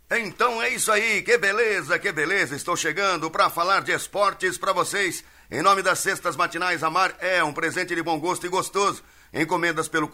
Então é isso aí, que beleza, que beleza. Estou chegando para falar de esportes para vocês. Em nome das Cestas Matinais Amar, é um presente de bom gosto e gostoso. Encomendas pelo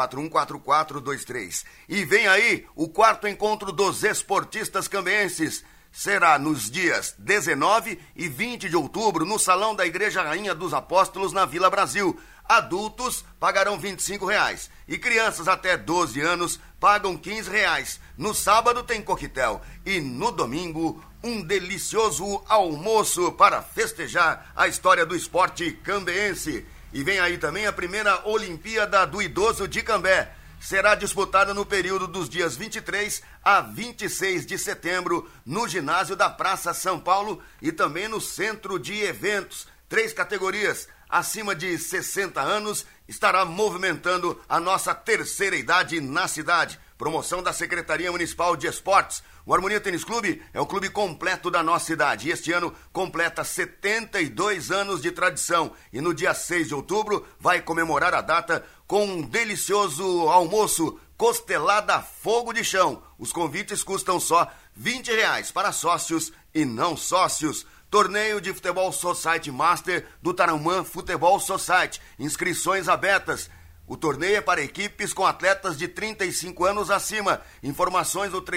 41414423. E vem aí o quarto encontro dos esportistas cambenses. Será nos dias 19 e 20 de outubro no Salão da Igreja Rainha dos Apóstolos, na Vila Brasil. Adultos pagarão R$25 e crianças até 12 anos pagam R$15. No sábado tem coquetel e no domingo um delicioso almoço para festejar a história do esporte cambeense. E vem aí também a primeira Olimpíada do Idoso de Cambé. Será disputada no período dos dias 23 a 26 de setembro no ginásio da Praça São Paulo e também no centro de eventos. 3 categorias. Acima de 60 anos estará movimentando a nossa terceira idade na cidade. Promoção da Secretaria Municipal de Esportes. O Harmonia Tênis Clube é o clube completo da nossa cidade e este ano completa 72 anos de tradição. E no dia 6 de outubro vai comemorar a data com um delicioso almoço, costelada fogo de chão. Os convites custam só R$20 para sócios e não sócios. Torneio de Futebol Society Master do Tarumã Futebol Society. Inscrições abertas. O torneio é para equipes com atletas de 35 anos acima. Informações no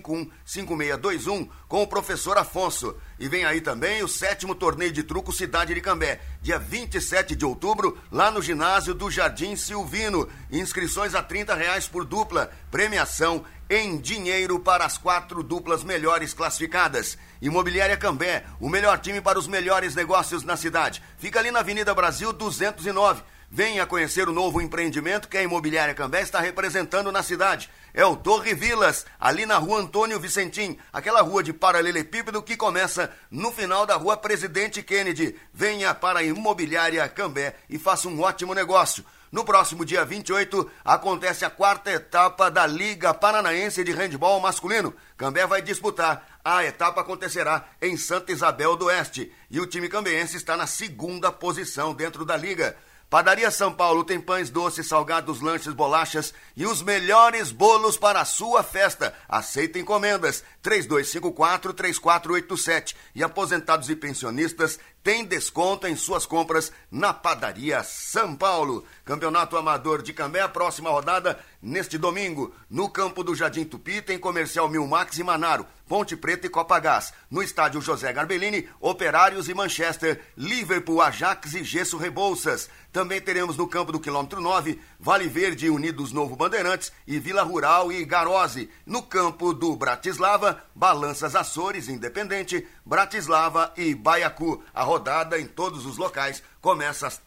3251-5621 com o professor Afonso. E vem aí também o 7º torneio de truco Cidade de Cambé, dia 27 de outubro, lá no ginásio do Jardim Silvino. Inscrições a R$30 por dupla. Premiação em dinheiro para as 4 duplas melhores classificadas. Imobiliária Cambé, o melhor time para os melhores negócios na cidade. Fica ali na Avenida Brasil 209. Venha conhecer o novo empreendimento que a Imobiliária Cambé está representando na cidade. É o Torre Vilas, ali na rua Antônio Vicentim, aquela rua de paralelepípedo que começa no final da rua Presidente Kennedy. Venha para a Imobiliária Cambé e faça um ótimo negócio. No próximo dia 28, acontece a 4ª etapa da Liga Paranaense de Handebol Masculino. Cambé vai disputar. A etapa acontecerá em Santa Isabel do Oeste e o time cambeense está na 2ª posição dentro da liga. Padaria São Paulo tem pães doces, salgados, lanches, bolachas e os melhores bolos para a sua festa. Aceita encomendas 3254-3487 e aposentados e pensionistas têm desconto em suas compras na Padaria São Paulo. Campeonato Amador de Cambé, a próxima rodada neste domingo. No campo do Jardim Tupi tem Comercial Milmax e Manaro, Ponte Preta e Copagás. No estádio José Garbellini, Operários e Manchester, Liverpool, Ajax e Gesso Rebouças. Também teremos no campo do quilômetro 9, Vale Verde e Unidos Novo Bandeirantes e Vila Rural e Garose. No campo do Bratislava, Balanças Açores, Independente, Bratislava e Baiacu. A rodada em todos os locais começa às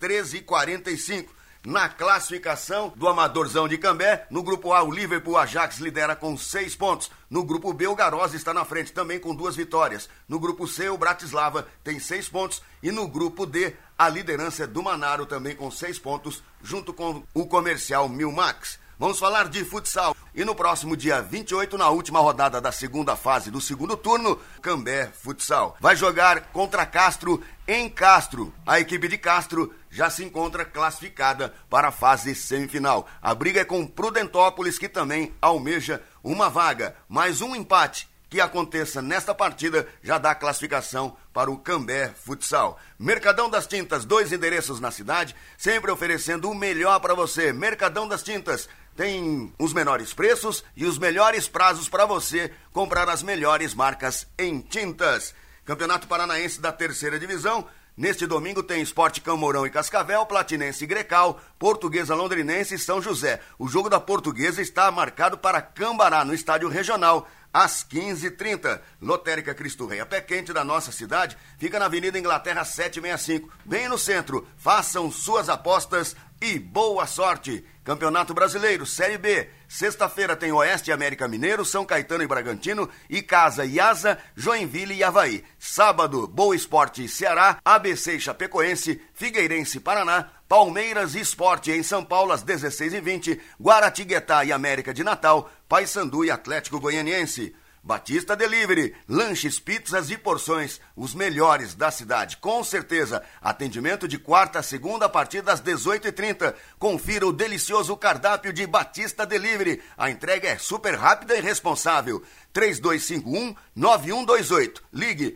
13h45. Na classificação do Amadorzão de Cambé, no grupo A, o Liverpool Ajax lidera com 6 pontos. No grupo B, o Garose está na frente também com 2 vitórias. No grupo C, o Bratislava tem 6 pontos. E no grupo D, a liderança é do Manaro também com 6 pontos, junto com o Comercial Milmax. Vamos falar de futsal. E no próximo dia 28, na última rodada da 2ª fase do 2º turno, Cambé Futsal vai jogar contra Castro em Castro. A equipe de Castro já se encontra classificada para a fase semifinal. A briga é com Prudentópolis, que também almeja uma vaga. Mais um empate que aconteça nesta partida já dá classificação para o Cambé Futsal. Mercadão das Tintas, 2 endereços na cidade, sempre oferecendo o melhor para você. Mercadão das Tintas tem os menores preços e os melhores prazos para você comprar as melhores marcas em tintas. Campeonato Paranaense da 3ª Divisão. Neste domingo tem Sport Camorão e Cascavel, Platinense e Grecal, Portuguesa Londrinense e São José. O jogo da Portuguesa está marcado para Cambará, no estádio regional, às 15h30. Lotérica Cristo Rei, a pé quente da nossa cidade, fica na Avenida Inglaterra 765, bem no centro. Façam suas apostas e boa sorte. Campeonato Brasileiro, Série B. Sexta-feira tem Oeste e América Mineiro, São Caetano e Bragantino, Icasa e Asa, Joinville e Avaí. Sábado, Boa Esporte e Ceará, ABC e Chapecoense, Figueirense e Paraná, Palmeiras e Sport em São Paulo às 16h20, Guaratinguetá e América de Natal, Paysandu e Atlético Goianiense. Batista Delivery, lanches, pizzas e porções, os melhores da cidade, com certeza. Atendimento de quarta a segunda a partir das 18h30. Confira o delicioso cardápio de Batista Delivery. A entrega é super rápida e responsável. 3251-9128. Ligue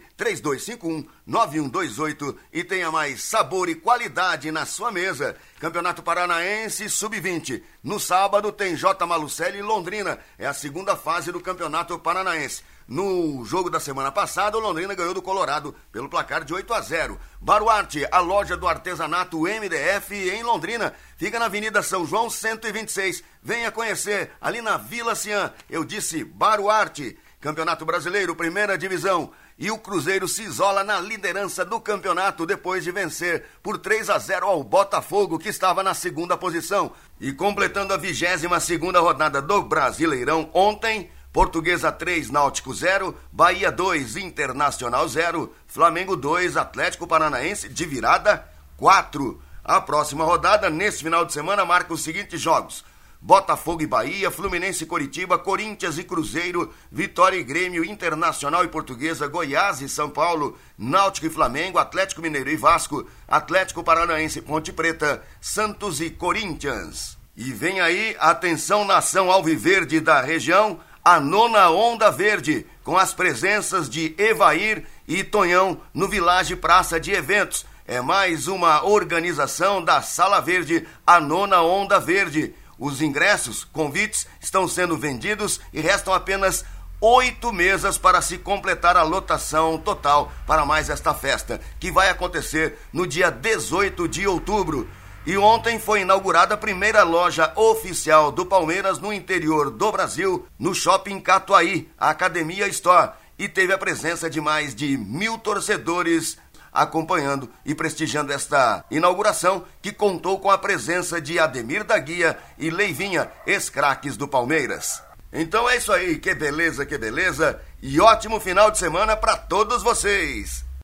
3251-9128 e tenha mais sabor e qualidade na sua mesa. Campeonato Paranaense Sub-20. No sábado tem J. Malucelli e Londrina. É a segunda fase do Campeonato Paranaense. No jogo da semana passada, o Londrina ganhou do Colorado pelo placar de 8-0. Baruarte, a loja do artesanato MDF em Londrina, fica na Avenida São João 126. Venha conhecer, ali na Vila Cian. Eu disse Baruarte. Campeonato Brasileiro, primeira divisão. E o Cruzeiro se isola na liderança do campeonato depois de vencer por 3-0 ao Botafogo, que estava na segunda posição. E completando a 22ª rodada do Brasileirão ontem, Portuguesa 3, Náutico 0, Bahia 2, Internacional 0, Flamengo 2, Atlético Paranaense de virada 4. A próxima rodada, nesse final de semana, marca os seguintes jogos: Botafogo e Bahia, Fluminense e Coritiba, Corinthians e Cruzeiro, Vitória e Grêmio, Internacional e Portuguesa, Goiás e São Paulo, Náutico e Flamengo, Atlético Mineiro e Vasco, Atlético Paranaense e Ponte Preta, Santos e Corinthians. E vem aí, atenção nação alviverde da região, a 9ª Onda Verde, com as presenças de Evair e Tonhão no Village Praça de Eventos. É mais uma organização da Sala Verde, a 9ª Onda Verde. Os ingressos, convites, estão sendo vendidos e restam apenas 8 mesas para se completar a lotação total para mais esta festa, que vai acontecer no dia 18 de outubro. E ontem foi inaugurada a primeira loja oficial do Palmeiras no interior do Brasil, no Shopping Catuaí, a Academia Store, e teve a presença de mais de 1.000 torcedores acompanhando e prestigiando esta inauguração, que contou com a presença de Ademir da Guia e Leivinha, ex-craques do Palmeiras. Então é isso aí, que beleza, e ótimo final de semana para todos vocês!